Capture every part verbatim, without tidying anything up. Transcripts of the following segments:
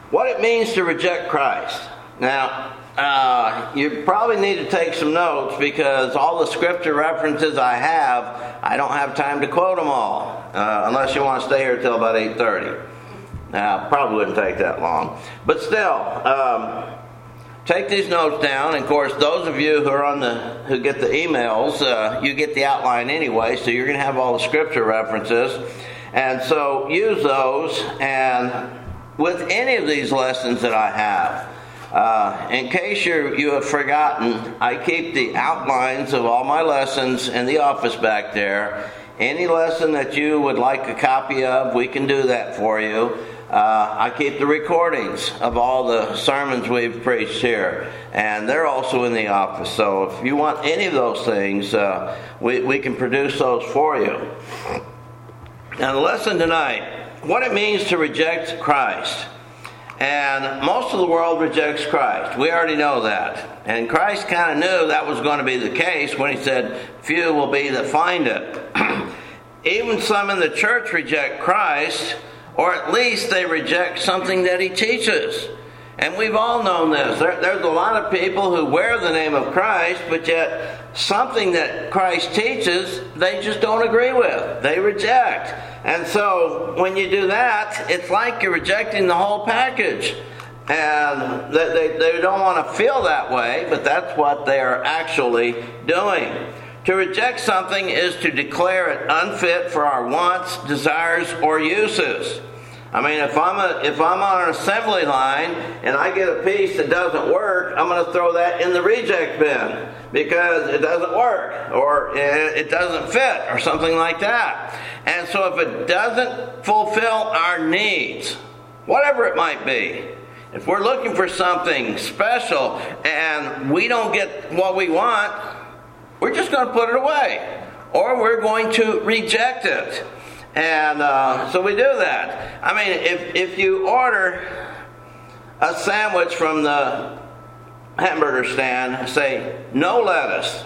what it means to reject Christ. Now, uh, you probably need to take some notes because all the scripture references I have, I don't have time to quote them all, uh, unless you want to stay here till about eight thirty. Now, probably wouldn't take that long. But still, um, take these notes down. And of course, those of you who are on the who get the emails, uh, you get the outline anyway, so you're going to have all the scripture references. And so use those. And with any of these lessons that I have, uh, in case you're, you have forgotten, I keep the outlines of all my lessons in the office back there. Any lesson that you would like a copy of, we can do that for you. Uh, I keep the recordings of all the sermons we've preached here, and they're also in the office. So if you want any of those things, uh, we, we can produce those for you. Now the lesson tonight, what it means to reject Christ. And most of the world rejects Christ. We already know that. And Christ kind of knew that was going to be the case when he said, few will be that find it. Even some in the church reject Christ, or at least they reject something that he teaches. And we've all known this. There, there's a lot of people who wear the name of Christ, but yet something that Christ teaches, they just don't agree with. They reject. And so when you do that, it's like you're rejecting the whole package. And they, they, they don't want to feel that way, but that's what they're actually doing. To reject something is to declare it unfit for our wants, desires, or uses. I mean, if I'm a, if I'm on an assembly line and I get a piece that doesn't work, I'm going to throw that in the reject bin because it doesn't work or it doesn't fit or something like that. And so if it doesn't fulfill our needs, whatever it might be, if we're looking for something special and we don't get what we want, we're just going to put it away, or we're going to reject it. And uh, so we do that. I mean, if, if you order a sandwich from the hamburger stand, say, no lettuce,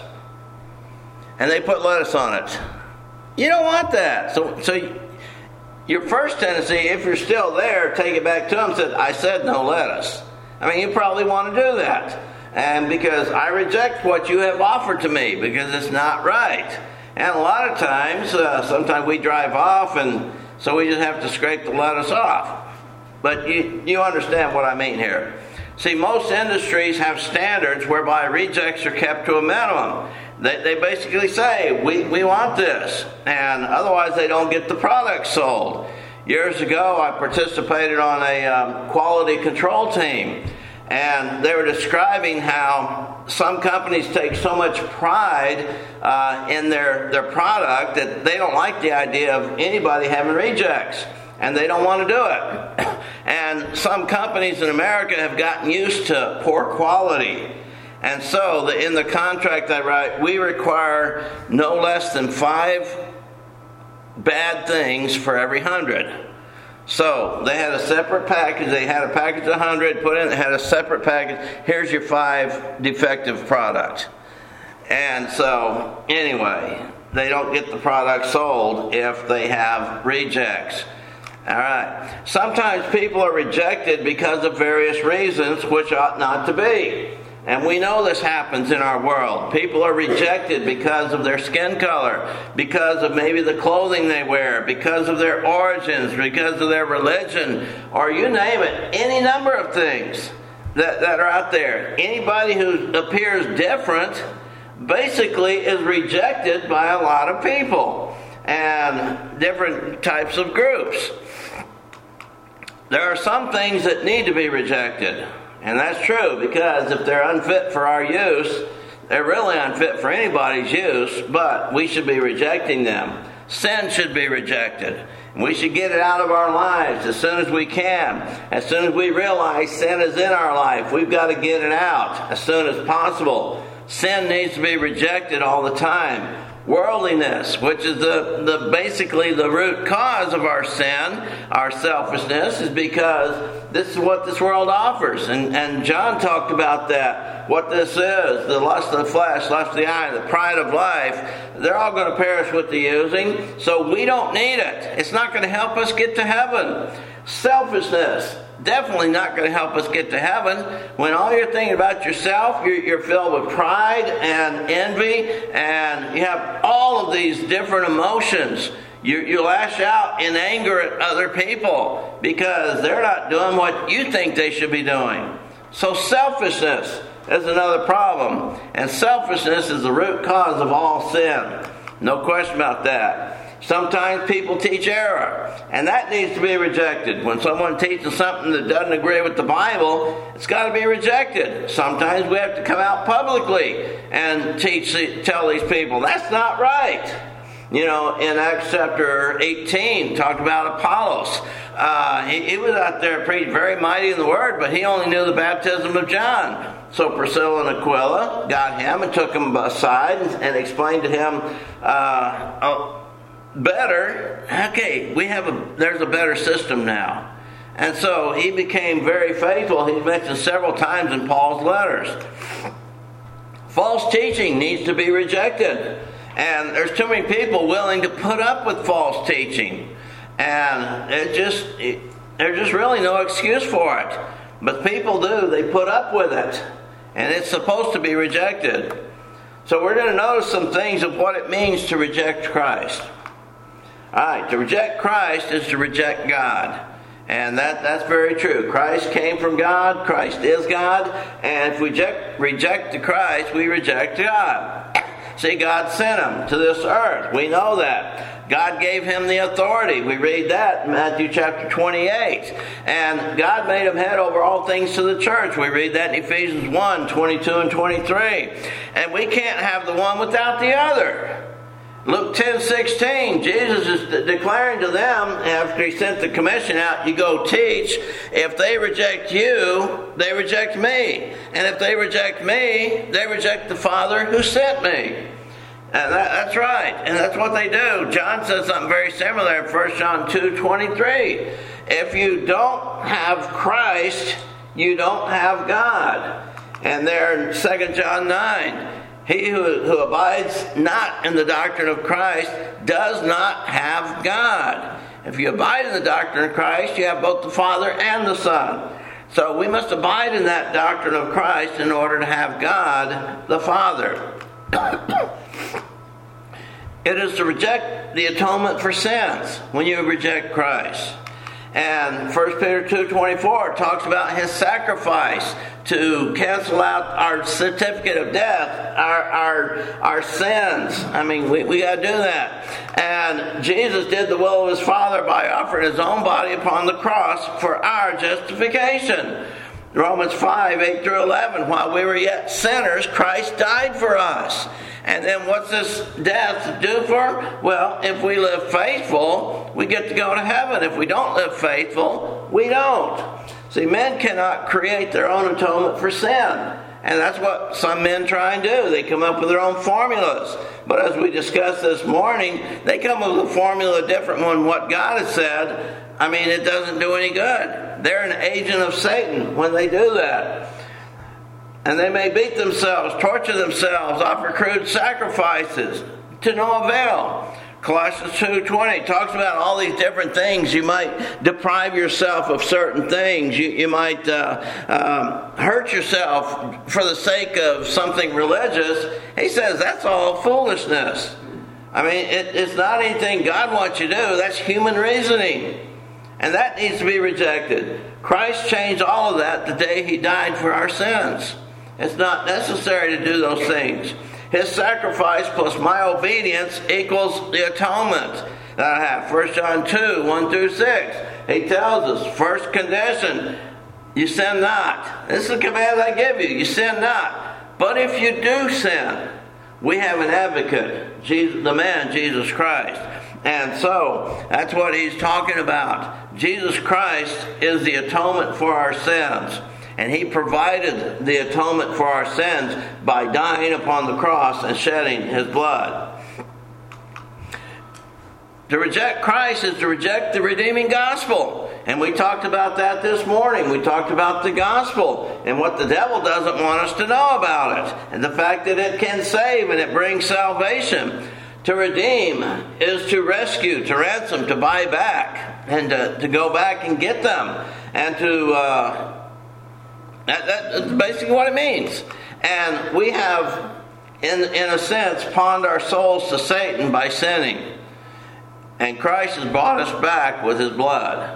and they put lettuce on it, you don't want that. So, so your first tendency, if you're still there, take it back to them and say, I said no lettuce. I mean, you probably want to do that. And because I reject what you have offered to me because it's not right. And a lot of times, uh, sometimes we drive off and so we just have to scrape the lettuce off. But you, you understand what I mean here. See, most industries have standards whereby rejects are kept to a minimum. They, they basically say, we, we want this. And otherwise they don't get the product sold. Years ago, I participated on a um, quality control team. And they were describing how some companies take so much pride uh, in their, their product that they don't like the idea of anybody having rejects. And they don't want to do it. And some companies in America have gotten used to poor quality. And so the, in the contract I write, we require no less than five bad things for every hundred. So they had a separate package. They had a package of one hundred put in. They had a separate package. Here's your five defective products. And so anyway, they don't get the product sold if they have rejects. All right. Sometimes people are rejected because of various reasons which ought not to be. And we know this happens in our world. People are rejected because of their skin color, because of maybe the clothing they wear, because of their origins, because of their religion, or you name it, any number of things that, that are out there. Anybody who appears different basically is rejected by a lot of people and different types of groups. There are some things that need to be rejected. And that's true, because if they're unfit for our use, they're really unfit for anybody's use, but we should be rejecting them. Sin should be rejected. We should get it out of our lives as soon as we can. As soon as we realize sin is in our life, we've got to get it out as soon as possible. Sin needs to be rejected all the time. Worldliness, which is the, the basically the root cause of our sin, our selfishness, is because this is what this world offers. And, and John talked about that. What this is, the lust of the flesh, lust of the eye, the pride of life, they're all going to perish with the using. So we don't need it. It's not going to help us get to heaven. Selfishness, definitely not going to help us get to heaven. When all you're thinking about yourself, you're, you're filled with pride and envy, and you have all of these different emotions. You, you lash out in anger at other people because they're not doing what you think they should be doing. So selfishness is another problem. And selfishness is the root cause of all sin. No question about that. Sometimes people teach error, and that needs to be rejected. When someone teaches something that doesn't agree with the Bible, it's got to be rejected. Sometimes we have to come out publicly and teach, tell these people, that's not right. You know, in Acts chapter eighteen, talked about Apollos. Uh, he, he was out there pretty very mighty in the Word, but he only knew the baptism of John. So Priscilla and Aquila got him and took him aside and, and explained to him, uh, oh, better, okay, we have a, there's a better system now. And so he became very faithful. He's mentioned several times in Paul's letters. False teaching needs to be rejected. And there's too many people willing to put up with false teaching. And it just, it, there's just really no excuse for it. But people do, they put up with it. And it's supposed to be rejected. So we're going to notice some things of what it means to reject Christ. Alright, to reject Christ is to reject God. And that, that's very true. Christ came from God. Christ is God. And if we reject, reject the Christ, we reject God. See, God sent him to this earth. We know that. God gave him the authority. We read that in Matthew chapter twenty-eight. And God made him head over all things to the church. We read that in Ephesians one, twenty-two and twenty-three. And we can't have the one without the other. Luke ten sixteen, Jesus is declaring to them, after he sent the commission out, you go teach. If they reject you, they reject me. And if they reject me, they reject the Father who sent me. And that, that's right. And that's what they do. John says something very similar in First John two twenty-three. If you don't have Christ, you don't have God. And there in Second John nine, he who, who abides not in the doctrine of Christ does not have God. If you abide in the doctrine of Christ, you have both the Father and the Son. So we must abide in that doctrine of Christ in order to have God the Father. It is to reject the atonement for sins when you reject Christ. And First Peter two twenty-four talks about his sacrifice to cancel out our certificate of death, our our, our sins. I mean, we, we got to do that. And Jesus did the will of his Father by offering his own body upon the cross for our justification. Romans five, eight through eleven, while we were yet sinners, Christ died for us. And then what's this death do for? Well, if we live faithful, we get to go to heaven. If we don't live faithful, we don't. See, men cannot create their own atonement for sin. And that's what some men try and do. They come up with their own formulas. But as we discussed this morning, they come up with a formula different than what God has said. I mean, it doesn't do any good. They're an agent of Satan when they do that. And they may beat themselves, torture themselves, offer crude sacrifices to no avail. Colossians two twenty talks about all these different things. You might deprive yourself of certain things. You, you might uh, um, hurt yourself for the sake of something religious. He says that's all foolishness. I mean, it, it's not anything God wants you to do. That's human reasoning. And that needs to be rejected. Christ changed all of that the day he died for our sins. It's not necessary to do those things. His sacrifice plus my obedience equals the atonement that I have. First John two, one through six. He tells us, first condition, you sin not. This is the command I give you. You sin not. But if you do sin, we have an advocate, Jesus, the man, Jesus Christ. And so, that's what he's talking about. Jesus Christ is the atonement for our sins. And he provided the atonement for our sins by dying upon the cross and shedding his blood. To reject Christ is to reject the redeeming gospel. And we talked about that this morning. We talked about the gospel and what the devil doesn't want us to know about it. And the fact that it can save and it brings salvation. To redeem is to rescue, to ransom, to buy back. and to, to go back and get them, and to uh, that, that's basically what it means. And we have, in in a sense, pawned our souls to Satan by sinning, and Christ has bought us back with his blood.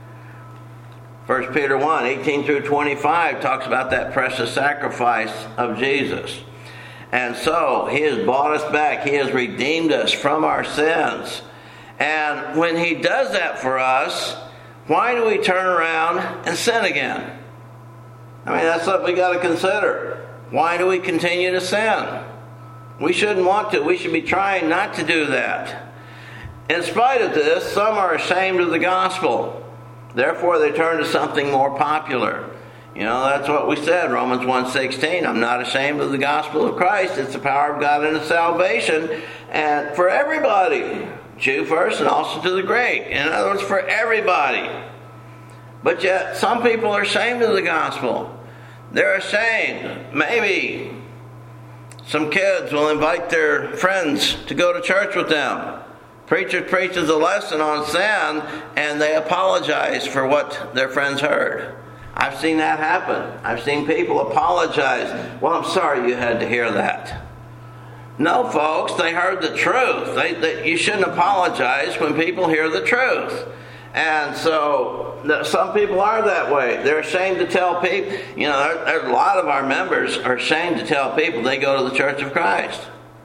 First Peter one, eighteen through twenty-five talks about that precious sacrifice of Jesus. And so he has bought us back. He has redeemed us from our sins. And when he does that for us, why do we turn around and sin again? I mean, that's what we got to consider. Why do we continue to sin? We shouldn't want to. We should be trying not to do that. In spite of this, some are ashamed of the gospel. Therefore, they turn to something more popular. You know, that's what we said, Romans one sixteen. I'm not ashamed of the gospel of Christ. It's the power of God unto salvation, and for everybody, Jew first and also to the Greek. In other words, for everybody. But yet, some people are ashamed of the gospel. They're ashamed. Maybe some kids will invite their friends to go to church with them. Preacher preaches a lesson on sin, and they apologize for what their friends heard. I've seen that happen. I've seen people apologize. Well, I'm sorry you had to hear that. No, folks, they heard the truth. They, they, you shouldn't apologize when people hear the truth. And so some people are that way. They're ashamed to tell people. You know, there, there, a lot of our members are ashamed to tell people they go to the Church of Christ.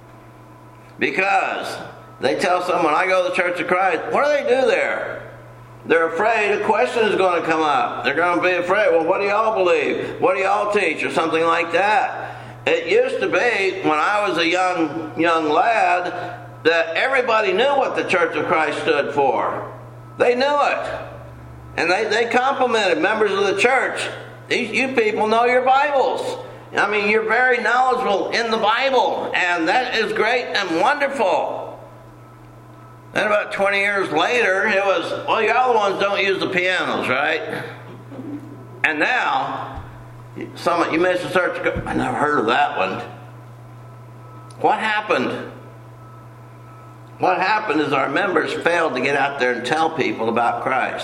Because they tell someone, I go to the Church of Christ. What do they do there? They're afraid a question is going to come up. They're going to be afraid, well, what do y'all believe? What do y'all teach? Or something like that. It used to be, when I was a young young lad, that everybody knew what the Church of Christ stood for. They knew it. And they, they complimented members of the church. These, you people know your Bibles. I mean, you're very knowledgeable in the Bible. And that is great and wonderful. Then about twenty years later, it was, well, y'all the ones don't use the pianos, right? And now, some you mentioned search. I never heard of that one. What happened? What happened is our members failed to get out there and tell people about Christ.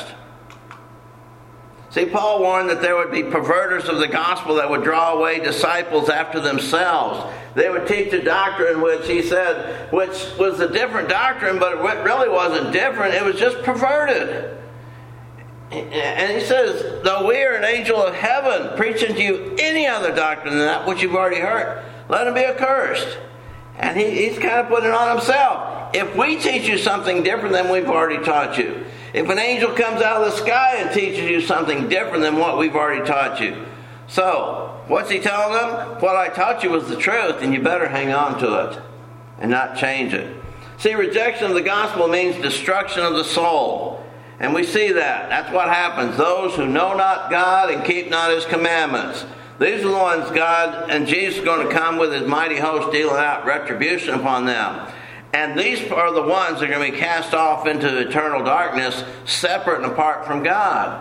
See, Paul warned that there would be perverters of the gospel that would draw away disciples after themselves. They would teach a doctrine which he said, which was a different doctrine, but it really wasn't different. It was just perverted. And he says, though we are an angel of heaven preaching to you any other doctrine than that which you've already heard, let him be accursed. And he, he's kind of putting it on himself. If we teach you something different than we've already taught you, if an angel comes out of the sky and teaches you something different than what we've already taught you. So, what's he telling them? What I taught you was the truth, and you better hang on to it and not change it. See, rejection of the gospel means destruction of the soul. And we see that. That's what happens. Those who know not God and keep not his commandments. These are the ones God and Jesus is going to come with his mighty host dealing out retribution upon them. And these are the ones that are going to be cast off into eternal darkness, separate and apart from God.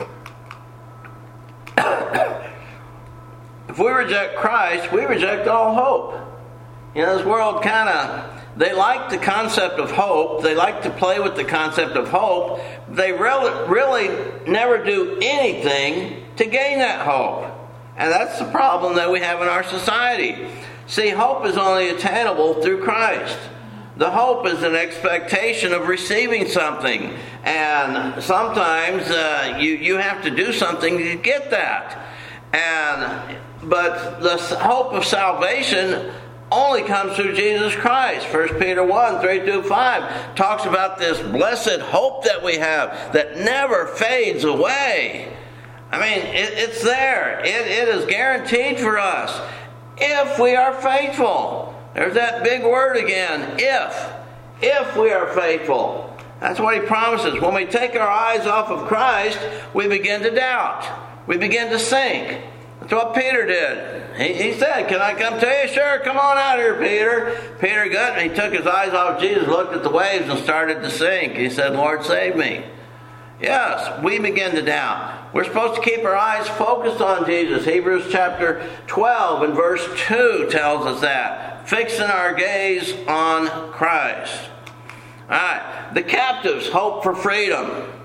If we reject Christ, we reject all hope. You know, this world kind of, they like the concept of hope. They like to play with the concept of hope. They really, really never do anything to gain that hope. And that's the problem that we have in our society. See, hope is only attainable through Christ. The hope is an expectation of receiving something. And sometimes uh, you, you have to do something to get that. And but the hope of salvation only comes through Jesus Christ. First Peter one, three through five talks about this blessed hope that we have that never fades away. I mean, it, it's there. It, it is guaranteed for us if we are faithful. There's that big word again, if. If we are faithful. That's what he promises. When we take our eyes off of Christ, we begin to doubt. We begin to sink. That's what Peter did. He, he said, can I come to you? Sure, come on out here, Peter. Peter got and he took his eyes off Jesus, looked at the waves, and started to sink. He said, Lord, save me. Yes, we begin to doubt. We're supposed to keep our eyes focused on Jesus. Hebrews chapter twelve and verse two tells us that. Fixing our gaze on Christ. All right. The captives hope for freedom.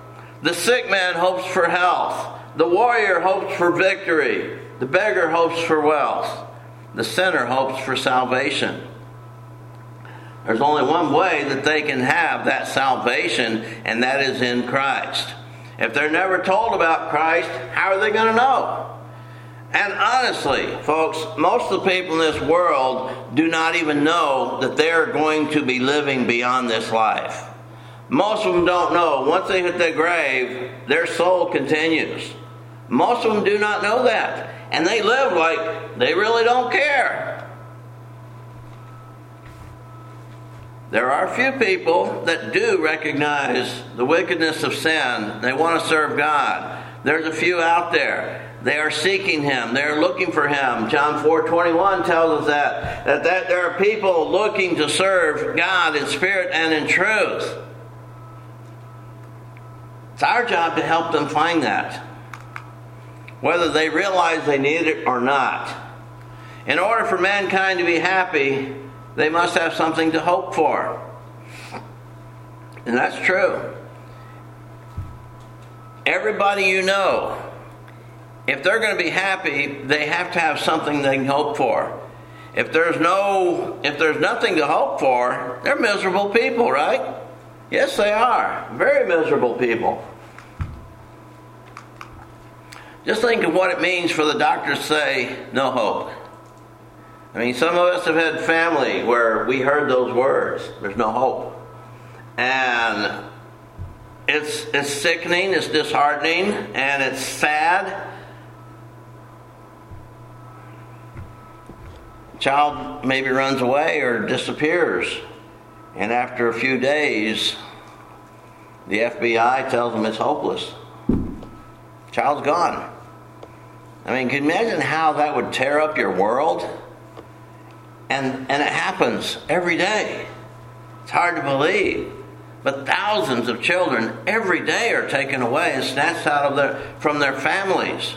The sick man hopes for health. The warrior hopes for victory. The beggar hopes for wealth. The sinner hopes for salvation. There's only one way that they can have that salvation, and that is in Christ. If they're never told about Christ, how are they going to know? And honestly, folks, most of the people in this world do not even know that they're going to be living beyond this life. Most of them don't know. Once they hit their grave, their soul continues. Most of them do not know that. And they live like they really don't care. There are a few people that do recognize the wickedness of sin. They want to serve God. There's a few out there. They are seeking Him. They're looking for Him. John four twenty-one tells us that, that, that there are people looking to serve God in spirit and in truth. It's our job to help them find that, whether they realize they need it or not. In order for mankind to be happy, they must have something to hope for. And that's true. Everybody you know, if they're going to be happy, they have to have something they can hope for. If there's no, if there's nothing to hope for, they're miserable people, right? Yes, they are. Very miserable people. Just think of what it means for the doctors to say, no hope. I mean, some of us have had family where we heard those words, there's no hope. And it's, it's sickening, it's disheartening, and it's sad. Child maybe runs away or disappears, and after a few days, the F B I tells them it's hopeless. Child's gone. I mean, can you imagine how that would tear up your world? And and it happens every day. It's hard to believe. But thousands of children every day are taken away and snatched out of their from their families.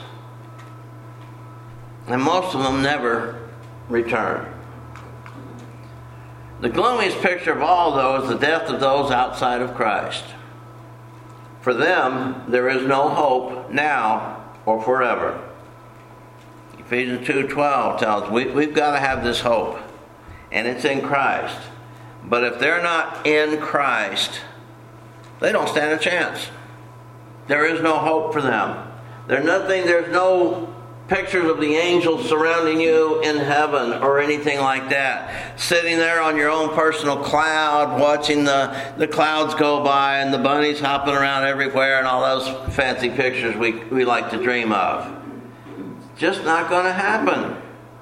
And most of them never return. The gloomiest picture of all, though, is the death of those outside of Christ. For them, there is no hope now or forever. Ephesians two twelve tells us we, we've got to have this hope, and it's in Christ. But if they're not in Christ, they don't stand a chance. There is no hope for them. There's nothing, there's no pictures of the angels surrounding you in heaven or anything like that. Sitting there on your own personal cloud, watching the, the clouds go by and the bunnies hopping around everywhere and all those fancy pictures we, we like to dream of. Just not going to happen.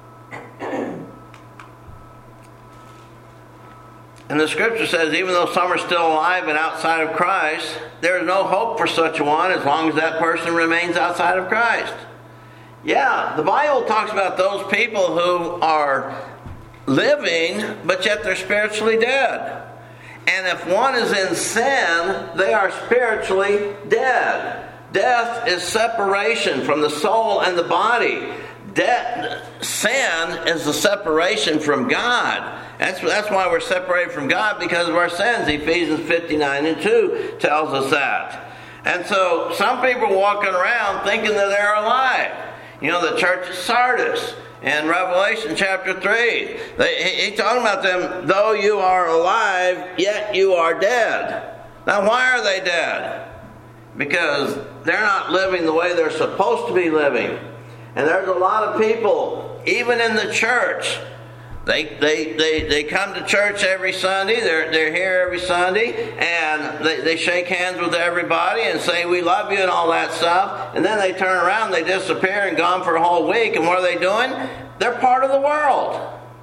And the scripture says, even though some are still alive and outside of Christ, there is no hope for such a one as long as that person remains outside of Christ. Yeah, the Bible talks about those people who are living, but yet they're spiritually dead. And if one is in sin, they are spiritually dead. Death is separation from the soul and the body. Death, sin is the separation from God. That's, that's why we're separated from God, because of our sins. Ephesians fifty-nine and two tells us that. And so some people are walking around thinking that they're alive. You know, the church of Sardis in Revelation chapter three. They, he, he's talking about them, though you are alive, yet you are dead. Now, why are they dead? Because they're not living the way they're supposed to be living. And there's a lot of people, even in the church, They, they they they come to church every Sunday. They're they're here every Sunday, and they, they shake hands with everybody and say we love you and all that stuff. And then they turn around, they disappear and gone for a whole week. And what are they doing? They're part of the world.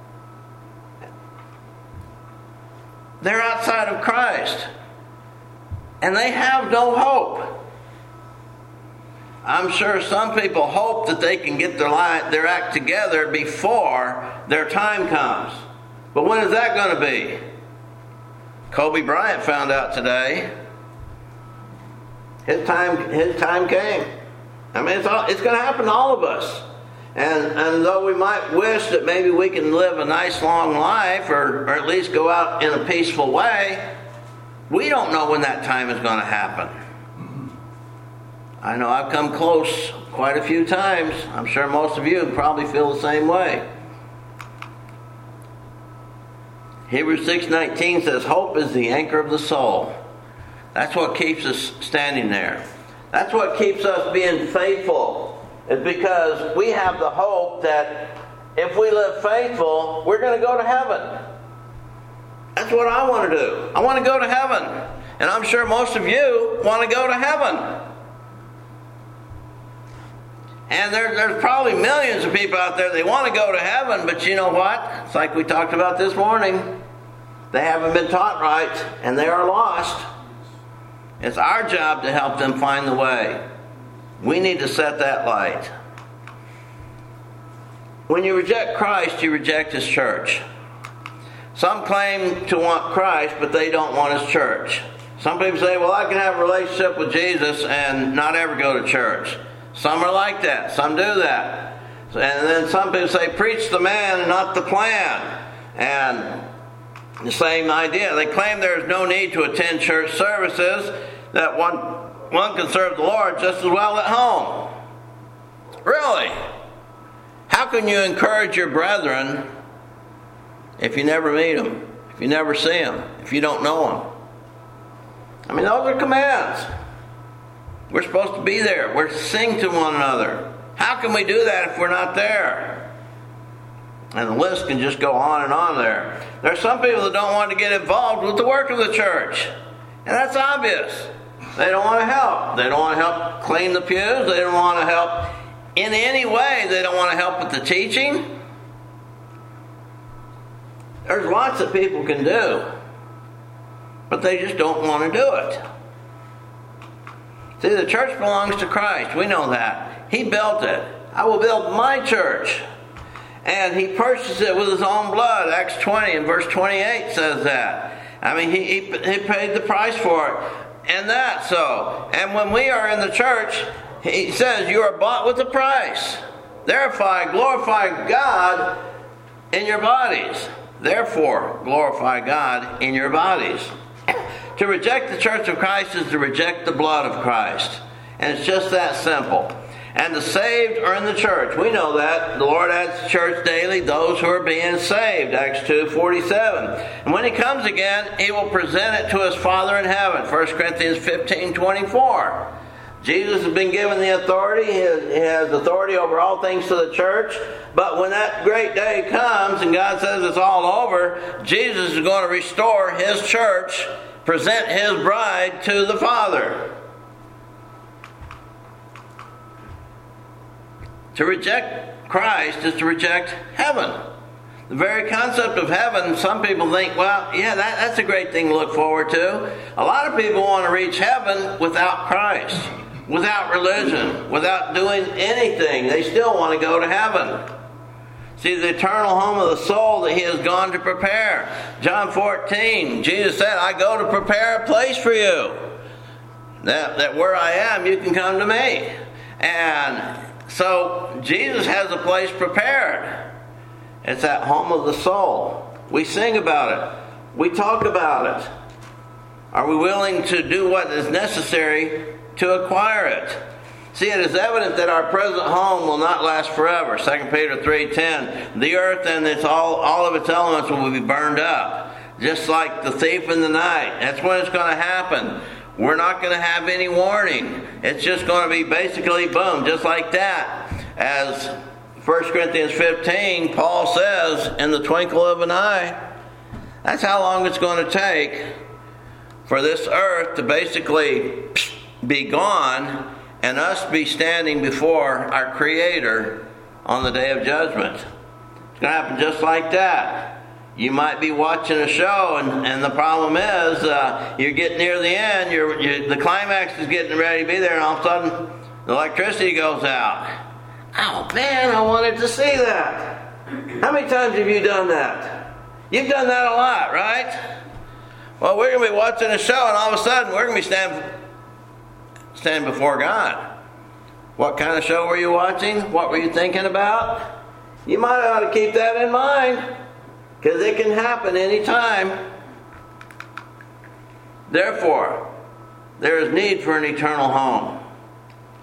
They're outside of Christ, and they have no hope. I'm sure some people hope that they can get their life, their act together before their time comes. But when is that going to be? Kobe Bryant found out today. His time, his time came. I mean, it's, all, it's going to happen to all of us. And, and though we might wish that maybe we can live a nice long life, or, or at least go out in a peaceful way, we don't know when that time is going to happen. I know I've come close quite a few times. I'm sure most of you probably feel the same way. Hebrews six nineteen says, hope is the anchor of the soul. That's what keeps us standing there. That's what keeps us being faithful. It's because we have the hope that if we live faithful, we're going to go to heaven. That's what I want to do. I want to go to heaven. And I'm sure most of you want to go to heaven. And there, there's probably millions of people out there, they want to go to heaven, but you know what? It's like we talked about this morning. They haven't been taught right, and they are lost. It's our job to help them find the way. We need to set that light. When you reject Christ, you reject His church. Some claim to want Christ, but they don't want His church. Some people say, well, I can have a relationship with Jesus and not ever go to church. Some are like that. Some do that. And then some people say, preach the man and not the plan. And the same idea. They claim there is no need to attend church services, that one, one can serve the Lord just as well at home. Really? How can you encourage your brethren if you never meet them, if you never see them, if you don't know them? I mean, those are commands. We're supposed to be there. We're to sing to one another. How can we do that if we're not there? And the list can just go on and on there. There are some people that don't want to get involved with the work of the church. And that's obvious. They don't want to help. They don't want to help clean the pews. They don't want to help in any way. They don't want to help with the teaching. There's lots that people can do. But they just don't want to do it. See, the church belongs to Christ. We know that. He built it. I will build my church. And He purchased it with His own blood. Acts twenty and verse twenty-eight says that. I mean, he, he, he paid the price for it. And that so. And when we are in the church, He says, you are bought with a price. Therefore, glorify God in your bodies. Therefore, glorify God in your bodies. To reject the church of Christ is to reject the blood of Christ. And it's just that simple. And the saved are in the church. We know that. The Lord adds to church daily those who are being saved. Acts two forty-seven. And when He comes again, He will present it to His Father in heaven. First Corinthians fifteen twenty-four. Jesus has been given the authority. He has, he has authority over all things to the church. But when that great day comes and God says it's all over, Jesus is going to restore His church, present His bride to the Father. To reject Christ is to reject heaven. The very concept of heaven, some people think, well, yeah, that, that's a great thing to look forward to. A lot of people want to reach heaven without Christ, without religion, without doing anything. They still want to go to heaven. See, the eternal home of the soul that He has gone to prepare. John fourteen, Jesus said, I go to prepare a place for you. That, that where I am, you can come to me. And so Jesus has a place prepared. It's that home of the soul. We sing about it. We talk about it. Are we willing to do what is necessary to acquire it? See, it is evident that our present home will not last forever. Second Peter three ten. The earth and its all, all of its elements will be burned up. Just like the thief in the night. That's when it's going to happen. We're not going to have any warning. It's just going to be basically boom, just like that. As First Corinthians fifteen, Paul says, in the twinkle of an eye. That's how long it's going to take for this earth to basically be gone and us be standing before our Creator on the day of judgment. It's going to happen just like that. You might be watching a show, and, and the problem is uh, you're getting near the end, you're, you're, the climax is getting ready to be there, and all of a sudden the electricity goes out. Oh man, I wanted to see that. How many times have you done that? You've done that a lot, right? Well, we're going to be watching a show, and all of a sudden we're going to be standing stand before God. What kind of show were you watching? What were you thinking about? You might ought to keep that in mind, because it can happen anytime. Therefore, there is need for an eternal home.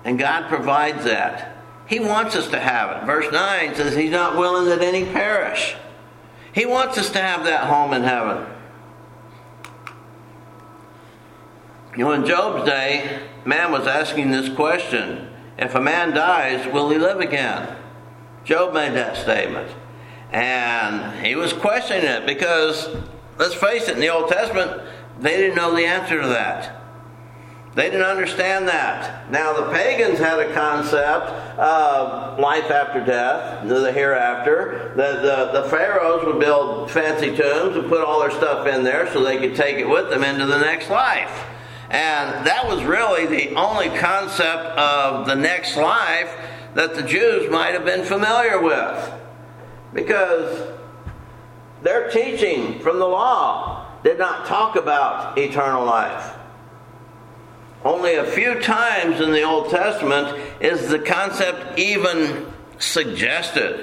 And God provides that. He wants us to have it. Verse nine says He's not willing that any perish. He wants us to have that home in heaven. You know, in Job's day, man was asking this question: if a man dies, will he live again? Job made that statement. And he was questioning it because, let's face it, in the Old Testament, they didn't know the answer to that. They didn't understand that. Now, the pagans had a concept of life after death, the hereafter. The, the, the pharaohs would build fancy tombs and put all their stuff in there so they could take it with them into the next life. And that was really the only concept of the next life that the Jews might have been familiar with. Because their teaching from the law did not talk about eternal life. Only a few times in the Old Testament is the concept even suggested.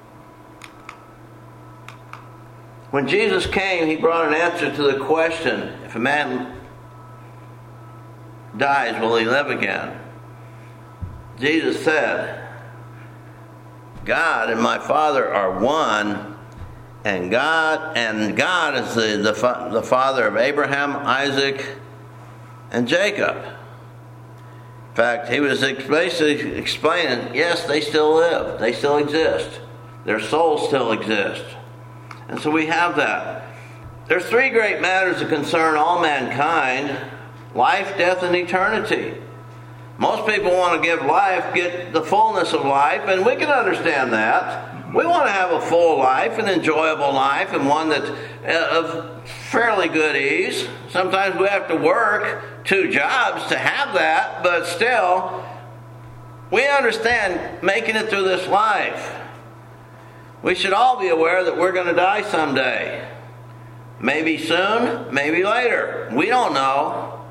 When Jesus came, He brought an answer to the question, if a man dies, will he live again? Jesus said, God and my Father are one, and God and God is the, the, the Father of Abraham, Isaac, and Jacob. In fact, He was basically explaining, yes, they still live. They still exist. Their souls still exist. And so we have that. There's three great matters that concern all mankind: life, death, and eternity. Most people want to give life, get the fullness of life, and we can understand that. We want to have a full life, an enjoyable life, and one that's of fairly good ease. Sometimes we have to work two jobs to have that, but still, we understand making it through this life. We should all be aware that we're going to die someday. Maybe soon, maybe later. We don't know.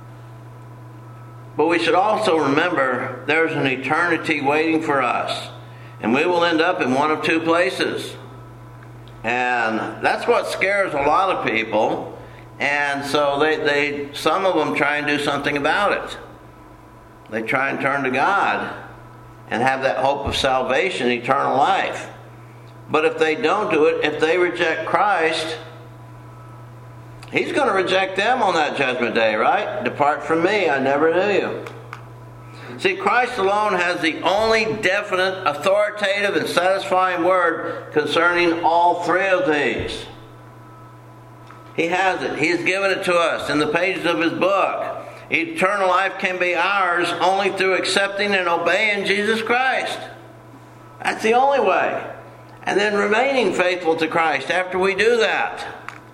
But we should also remember there's an eternity waiting for us. And we will end up in one of two places. And that's what scares a lot of people. And so they, they some of them try and do something about it. They try and turn to God and have that hope of salvation, eternal life. But if they don't do it, if they reject Christ, He's going to reject them on that judgment day, right? Depart from me, I never knew you. See, Christ alone has the only definite, authoritative, and satisfying word concerning all three of these. He has it. He has given it to us in the pages of His book. Eternal life can be ours only through accepting and obeying Jesus Christ. That's the only way. And then remaining faithful to Christ after we do that.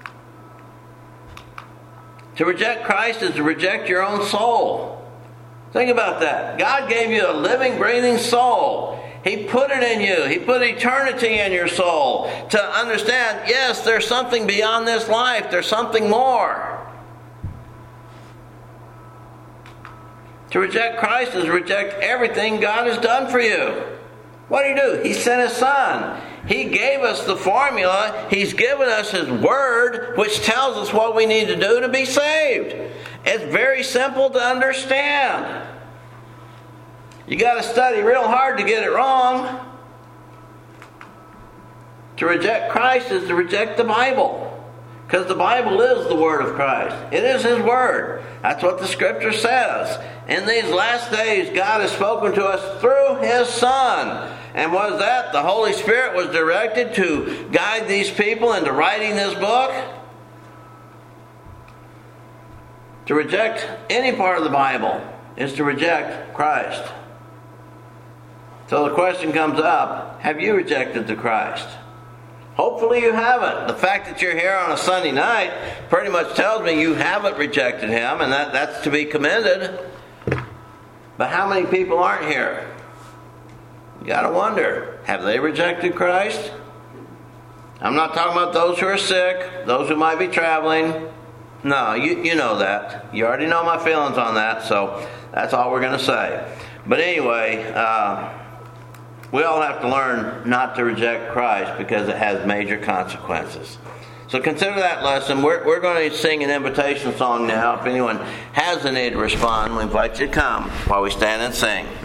To reject Christ is to reject your own soul. Think about that. God gave you a living, breathing soul. He put it in you. He put eternity in your soul to understand, yes, there's something beyond this life. There's something more. To reject Christ is to reject everything God has done for you. What did He do? He sent His Son. He gave us the formula. He's given us His Word, which tells us what we need to do to be saved. It's very simple to understand. You got to study real hard to get it wrong. To reject Christ is to reject the Bible. Because the Bible is the Word of Christ. It is His Word. That's what the Scripture says. In these last days, God has spoken to us through His Son. And was that the Holy Spirit was directed to guide these people into writing this book? To reject any part of the Bible is to reject Christ. So the question comes up, have you rejected the Christ? Hopefully you haven't. The fact that you're here on a Sunday night pretty much tells me you haven't rejected Him, and that, that's to be commended. But how many people aren't here? You got to wonder, have they rejected Christ? I'm not talking about those who are sick, those who might be traveling. No, you, you know that. You already know my feelings on that, so that's all we're going to say. But anyway, uh, we all have to learn not to reject Christ because it has major consequences. So consider that lesson. We're, we're going to sing an invitation song now. If anyone has a need to respond, we invite you to come while we stand and sing.